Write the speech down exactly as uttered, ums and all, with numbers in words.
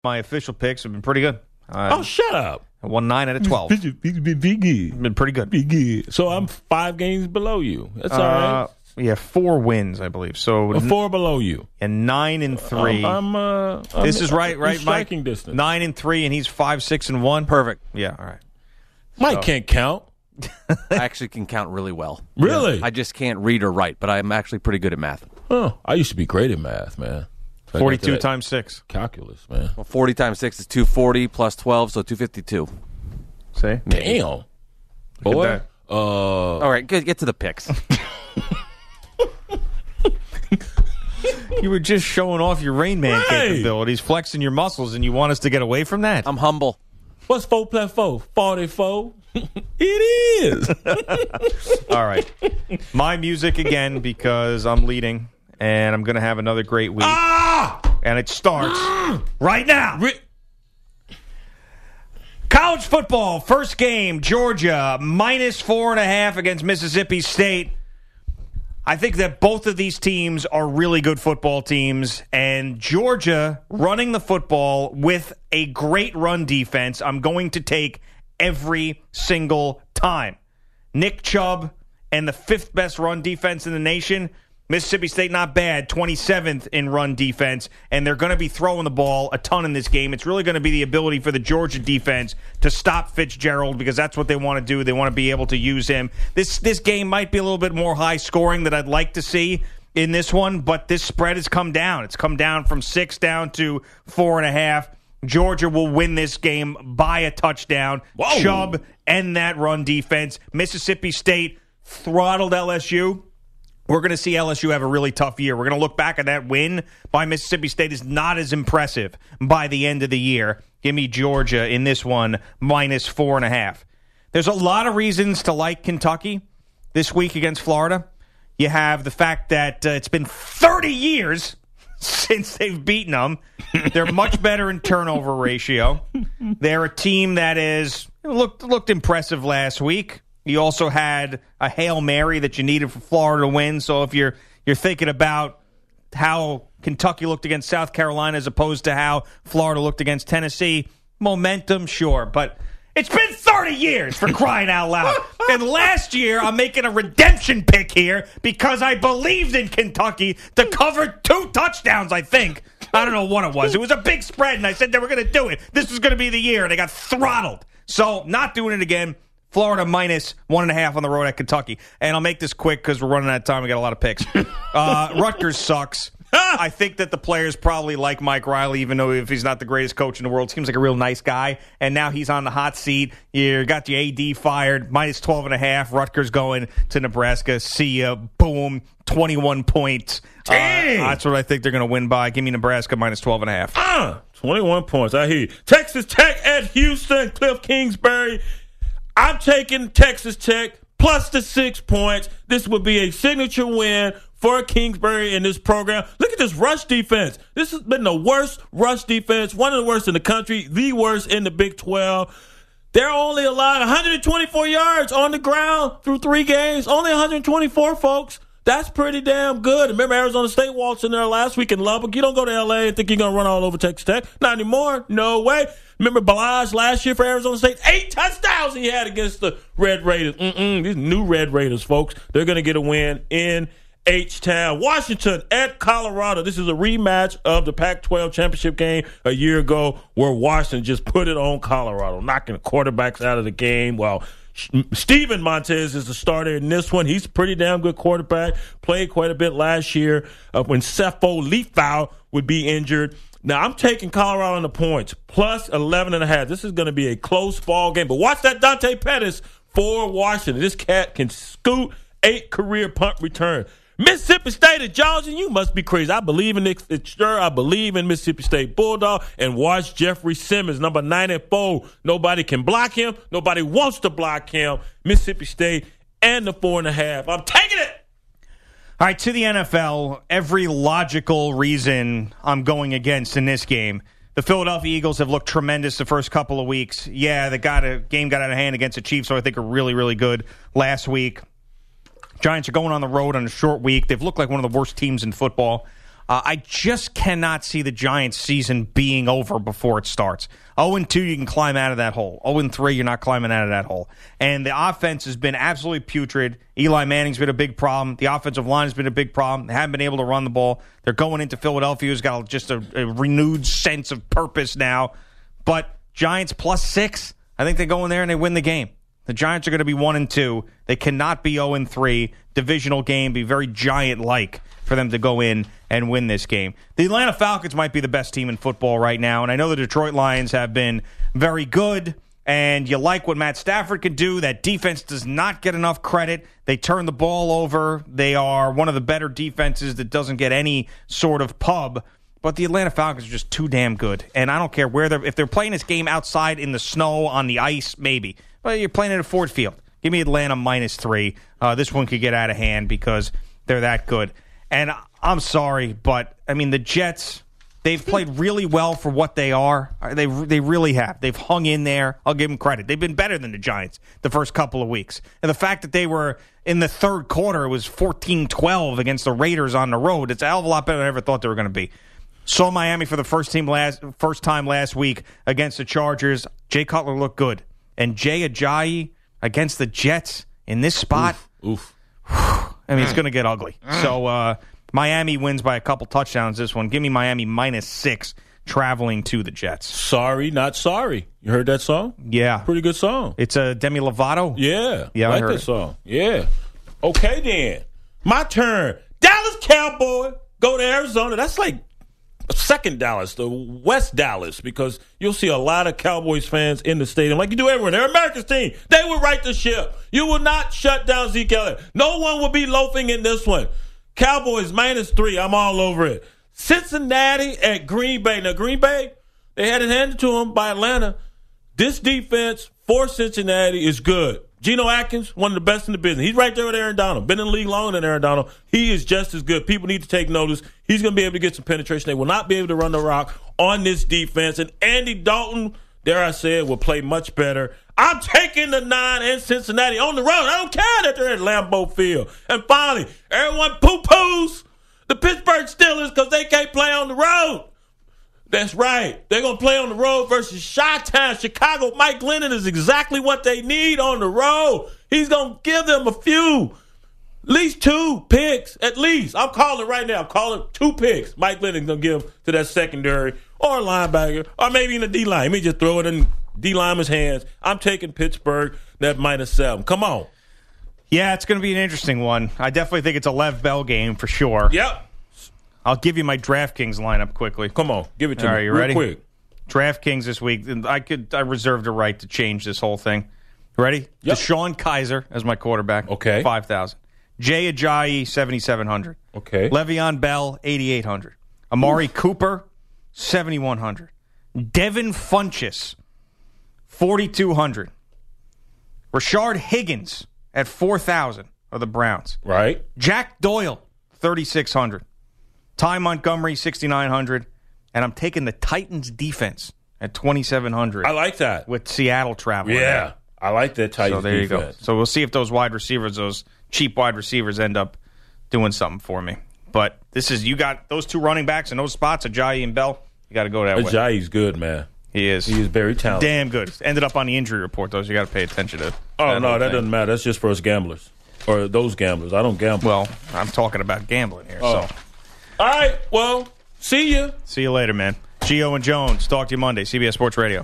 My official picks have been pretty good. Uh, oh, shut up. I won nine out of twelve. Be good. Been pretty good. Be good. So I'm five games below you. That's uh, all right. Yeah, four wins, I believe. So or four below you. And nine and three. I'm, I'm, uh, I'm this is right, right, striking Mike? Distance. Nine and three, and he's five, six, and one. Perfect. Yeah, all right. Mike so. can't count. I actually can count really well. Really? I just can't read or write, but I'm actually pretty good at math. Oh, I used to be great at math, man. So forty-two times six. Calculus, man. Well, forty times six is two forty plus twelve, so two fifty-two. See? Damn. Boy. Uh, All right, get, get to the picks. You were just showing off your Rain Man right. capabilities, flexing your muscles, and you want us to get away from that? I'm humble. What's four plus four? forty-four. It is. All right. My music again because I'm leading, and I'm going to have another great week. Ah! And it starts right now. Re- College football, first game, Georgia, minus four and a half against Mississippi State. I think that both of these teams are really good football teams, and Georgia running the football with a great run defense, I'm going to take every single time. Nick Chubb and the fifth best run defense in the nation. Mississippi State not bad, twenty-seventh in run defense, and they're going to be throwing the ball a ton in this game. It's really going to be the ability for the Georgia defense to stop Fitzgerald because that's what they want to do. They want to be able to use him. This this game might be a little bit more high scoring than I'd like to see in this one, but this spread has come down. It's come down from six down to four and a half. Georgia will win this game by a touchdown. Whoa. Chubb and that run defense. Mississippi State throttled L S U. We're going to see L S U have a really tough year. We're going to look back at that win by Mississippi State is not as impressive by the end of the year. Give me Georgia in this one, minus four and a half. There's a lot of reasons to like Kentucky this week against Florida. You have the fact that uh, it's been thirty years since they've beaten them. They're much better in turnover ratio. They're a team that is looked looked impressive last week. You also had a Hail Mary that you needed for Florida to win. So if you're you're thinking about how Kentucky looked against South Carolina as opposed to how Florida looked against Tennessee, momentum, sure. But it's been thirty years, for crying out loud. And last year, I'm making a redemption pick here because I believed in Kentucky to cover two touchdowns, I think. I don't know what it was. It was a big spread, and I said they were going to do it. This was going to be the year, and they got throttled. So not doing it again. Florida minus one and a half on the road at Kentucky. And I'll make this quick because we're running out of time. We got a lot of picks. Uh, Rutgers sucks. I think that the players probably like Mike Riley, even though if he's not the greatest coach in the world, seems like a real nice guy. And now he's on the hot seat. You got the A D fired, minus twelve and a half. Rutgers going to Nebraska. See ya. Boom. twenty-one points. Uh, that's what I think they're going to win by. Give me Nebraska minus twelve and a half. Uh, twenty-one points. I hear you. Texas Tech at Houston. Cliff Kingsbury. I'm taking Texas Tech plus the six points. This would be a signature win for Kingsbury in this program. Look at this rush defense. This has been the worst rush defense, one of the worst in the country, the worst in the Big twelve. They're only allowed one hundred twenty-four yards on the ground through three games. Only one hundred twenty-four, folks. That's pretty damn good. Remember Arizona State waltzed in there last week in Lubbock. You don't go to L A and think you're going to run all over Texas Tech. Not anymore. No way. Remember Balazs last year for Arizona State? Eight touchdowns he had against the Red Raiders. Mm-mm, these new Red Raiders, folks. They're going to get a win in H-Town. Washington at Colorado. This is a rematch of the Pac twelve championship game a year ago where Washington just put it on Colorado, knocking the quarterbacks out of the game while Steven Montez is the starter in this one. He's a pretty damn good quarterback. Played quite a bit last year uh, when Sefo Liufau would be injured. Now, I'm taking Colorado on the points, plus eleven and a half. This is going to be a close ball game. But watch that Dante Pettis for Washington. This cat can scoot eight career punt return. Mississippi State at Georgia, you must be crazy. I believe in Nick Fitzgerald. I believe in Mississippi State Bulldog. And watch Jeffrey Simmons, number ninety-four. Nobody can block him. Nobody wants to block him. Mississippi State and the four and a half. I'm taking it. All right, to the N F L, every logical reason I'm going against in this game. The Philadelphia Eagles have looked tremendous the first couple of weeks. Yeah, the got a, game got out of hand against the Chiefs, so I think are really, really good last week. Giants are going on the road on a short week. They've looked like one of the worst teams in football. Uh, I just cannot see the Giants' season being over before it starts. oh and two, you can climb out of that hole. oh and three, you're not climbing out of that hole. And the offense has been absolutely putrid. Eli Manning's been a big problem. The offensive line has been a big problem. They haven't been able to run the ball. They're going into Philadelphia, who's got just a, a renewed sense of purpose now. But Giants plus six, I think they go in there and they win the game. The Giants are going to be one and two. They cannot be oh and three. Divisional game, be very Giant-like for them to go in and win this game. The Atlanta Falcons might be the best team in football right now, and I know the Detroit Lions have been very good, and you like what Matt Stafford can do. That defense does not get enough credit. They turn the ball over. They are one of the better defenses that doesn't get any sort of pub. But the Atlanta Falcons are just too damn good, and I don't care where they're – if they're playing this game outside in the snow, on the ice, maybe. But you're playing it at Ford Field. Give me Atlanta minus three. Uh, this one could get out of hand because they're that good. And I'm sorry, but, I mean, the Jets, they've played really well for what they are. They they really have. They've hung in there. I'll give them credit. They've been better than the Giants the first couple of weeks. And the fact that they were in the third quarter, it was fourteen twelve against the Raiders on the road. It's a hell of a lot better than I ever thought they were going to be. Saw Miami for the first team last first time last week against the Chargers. Jay Cutler looked good. And Jay Ajayi against the Jets in this spot. Oof. oof. I mean, it's going to get ugly. So uh, Miami wins by a couple touchdowns this one. Give me Miami minus six traveling to the Jets. Sorry, not sorry. You heard that song? Yeah. Pretty good song. It's a Demi Lovato? Yeah. Yeah, I like I heard that it. song. Yeah. Okay, then. My turn. Dallas Cowboy. Go to Arizona. That's like second Dallas, the West Dallas, because you'll see a lot of Cowboys fans in the stadium, like you do everywhere. They're America's team. They will right the ship. You will not shut down Zeke Elliott. No one will be loafing in this one. Cowboys minus three. I'm all over it. Cincinnati at Green Bay. Now, Green Bay, they had it handed to them by Atlanta. This defense for Cincinnati is good. Geno Atkins, one of the best in the business. He's right there with Aaron Donald. Been in the league longer than Aaron Donald. He is just as good. People need to take notice. He's going to be able to get some penetration. They will not be able to run the rock on this defense. And Andy Dalton, dare I say it, will play much better. I'm taking the nine in Cincinnati on the road. I don't care that they're at Lambeau Field. And finally, everyone poo-poos the Pittsburgh Steelers because they can't play on the road. That's right. They're going to play on the road versus Chi-Town, Chicago. Mike Glennon is exactly what they need on the road. He's going to give them a few, at least two picks, at least. I'm calling right now. I'm calling two picks Mike Glennon's going to give to that secondary or a linebacker or maybe in the D-line. Let me just throw it in D-lineman's hands. I'm taking Pittsburgh, that minus seven. Come on. Yeah, it's going to be an interesting one. I definitely think it's a Lev Bell game for sure. Yep. I'll give you my DraftKings lineup quickly. Come on, give it to All me right, you real ready? quick. DraftKings this week. I could. I reserve the right to change this whole thing. Ready? Yep. Deshaun Kaiser as my quarterback. Okay. five thousand. Jay Ajayi, seventy-seven hundred. Okay. Le'Veon Bell, eighty-eight hundred. Amari Oof. Cooper, seventy-one hundred. Devin Funchess, forty-two hundred. Rashard Higgins at four thousand of the Browns. Right. Jack Doyle, thirty-six hundred. Ty Montgomery, sixty-nine hundred. And I'm taking the Titans defense at twenty-seven hundred. I like that. With Seattle traveling. Yeah. I like that Titans So there defense. you go. So we'll see if those wide receivers, those cheap wide receivers, end up doing something for me. But this is, you got those two running backs in those spots, Ajayi and Bell. You got to go that way. Ajayi's good, man. He is. He is very talented. Damn good. Ended up on the injury report, though, so you got to pay attention to Oh, that no, whole that thing. doesn't matter. That's just for us gamblers. Or those gamblers. I don't gamble. Well, I'm talking about gambling here, Oh. so. All right. Well, see you. See you later, man. Gio and Jones. Talk to you Monday. C B S Sports Radio.